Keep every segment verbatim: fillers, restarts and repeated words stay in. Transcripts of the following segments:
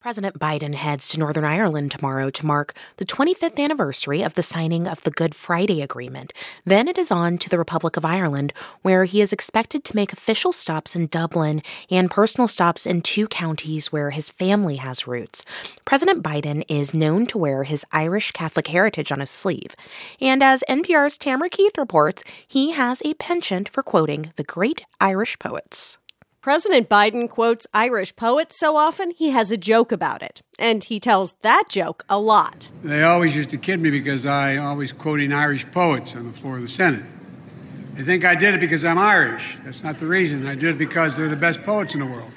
President Biden heads to Northern Ireland tomorrow to mark the twenty-fifth anniversary of the signing of the Good Friday Agreement. Then it is on to the Republic of Ireland, where he is expected to make official stops in Dublin and personal stops in two counties where his family has roots. President Biden is known to wear his Irish Catholic heritage on his sleeve. And as N P R's Tamara Keith reports, he has a penchant for quoting the great Irish poets. President Biden quotes Irish poets so often, he has a joke about it. And he tells that joke a lot. They always used to kid me because I always quoting Irish poets on the floor of the Senate. They think I did it because I'm Irish. That's not the reason. I did it because they're the best poets in the world.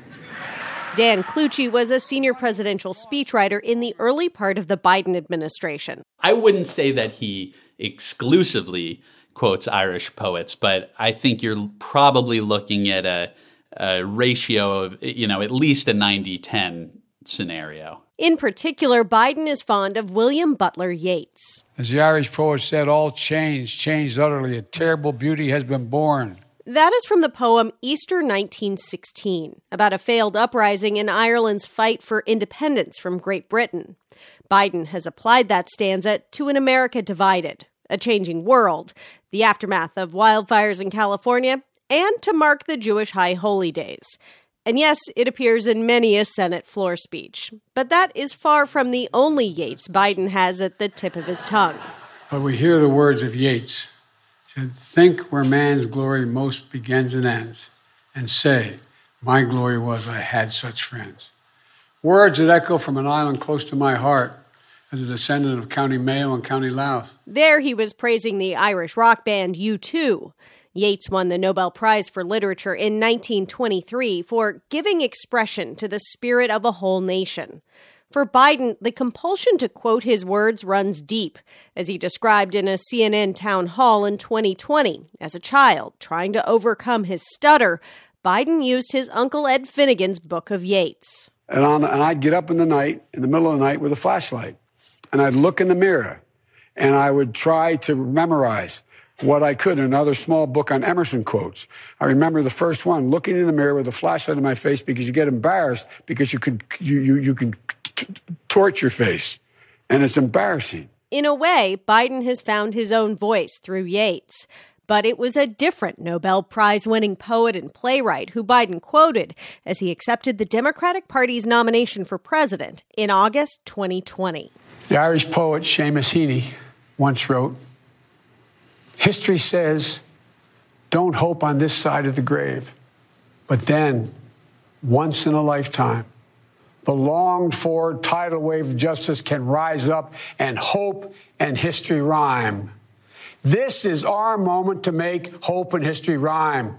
Dan Clucci was a senior presidential speechwriter in the early part of the Biden administration. I wouldn't say that he exclusively quotes Irish poets, but I think you're probably looking at a a ratio of, you know, at least a ninety ten scenario. In particular, Biden is fond of William Butler Yeats. As the Irish poet said, all changed, changed utterly. A terrible beauty has been born. That is from the poem Easter nineteen sixteen, about a failed uprising in Ireland's fight for independence from Great Britain. Biden has applied that stanza to an America divided, a changing world, the aftermath of wildfires in California, and to mark the Jewish High Holy Days. And yes, it appears in many a Senate floor speech. But that is far from the only Yeats Biden has at the tip of his tongue. But we hear the words of Yeats. He said, think where man's glory most begins and ends, and say, my glory was I had such friends. Words that echo from an island close to my heart as a descendant of County Mayo and County Louth. There he was praising the Irish rock band U two. Yeats won the Nobel Prize for Literature in nineteen twenty-three for giving expression to the spirit of a whole nation. For Biden, the compulsion to quote his words runs deep, as he described in a C N N town hall in twenty twenty. As a child, trying to overcome his stutter, Biden used his Uncle Ed Finnegan's Book of Yeats. And, on, and I'd get up in the night, in the middle of the night with a flashlight, and I'd look in the mirror, and I would try to memorize what I could in another small book on Emerson quotes. I remember the first one, looking in the mirror with a flashlight in my face because you get embarrassed because you can you you, you can t- t- torch your face, and it's embarrassing. In a way, Biden has found his own voice through Yeats. But it was a different Nobel Prize-winning poet and playwright who Biden quoted as he accepted the Democratic Party's nomination for president in August twenty twenty. The Irish poet Seamus Heaney once wrote, history says, don't hope on this side of the grave. But then, once in a lifetime, the longed-for tidal wave of justice can rise up and hope and history rhyme. This is our moment to make hope and history rhyme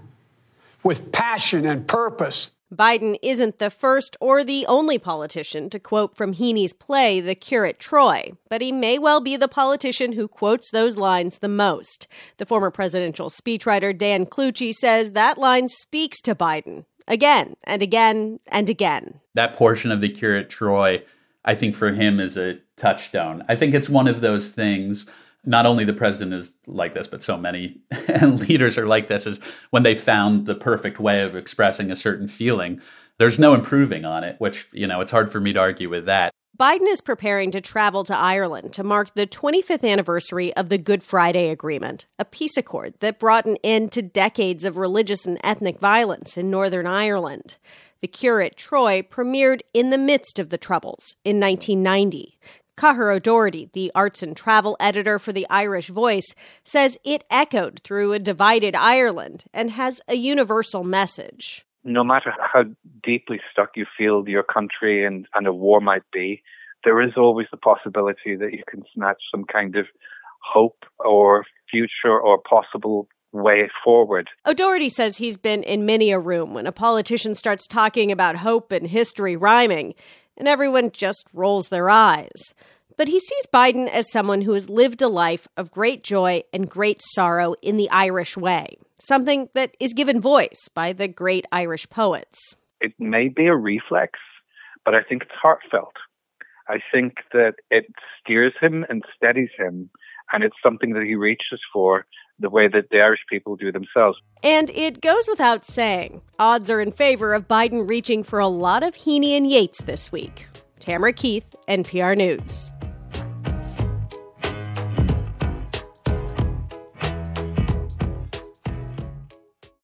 with passion and purpose. Biden isn't the first or the only politician to quote from Heaney's play, The Curate Troy, but he may well be the politician who quotes those lines the most. The former presidential speechwriter Dan Clucci says that line speaks to Biden again and again and again. That portion of The Curate Troy, I think for him is a touchstone. I think it's one of those things. Not only the president is like this, but so many leaders are like this, is when they found the perfect way of expressing a certain feeling, there's no improving on it, which, you know, it's hard for me to argue with that. Biden is preparing to travel to Ireland to mark the twenty-fifth anniversary of the Good Friday Agreement, a peace accord that brought an end to decades of religious and ethnic violence in Northern Ireland. The Curate Troy premiered in the midst of the Troubles in nineteen ninety. Cahir O'Doherty, the arts and travel editor for the Irish Voice, says it echoed through a divided Ireland and has a universal message. No matter how deeply stuck you feel your country and, and a war might be, there is always the possibility that you can snatch some kind of hope or future or possible way forward. O'Doherty says he's been in many a room when a politician starts talking about hope and history rhyming, and everyone just rolls their eyes. But he sees Biden as someone who has lived a life of great joy and great sorrow in the Irish way, something that is given voice by the great Irish poets. It may be a reflex, but I think it's heartfelt. I think that it steers him and steadies him, and it's something that he reaches for the way that the Irish people do themselves. And it goes without saying, odds are in favor of Biden reaching for a lot of Heaney and Yeats this week. Tamara Keith, N P R News.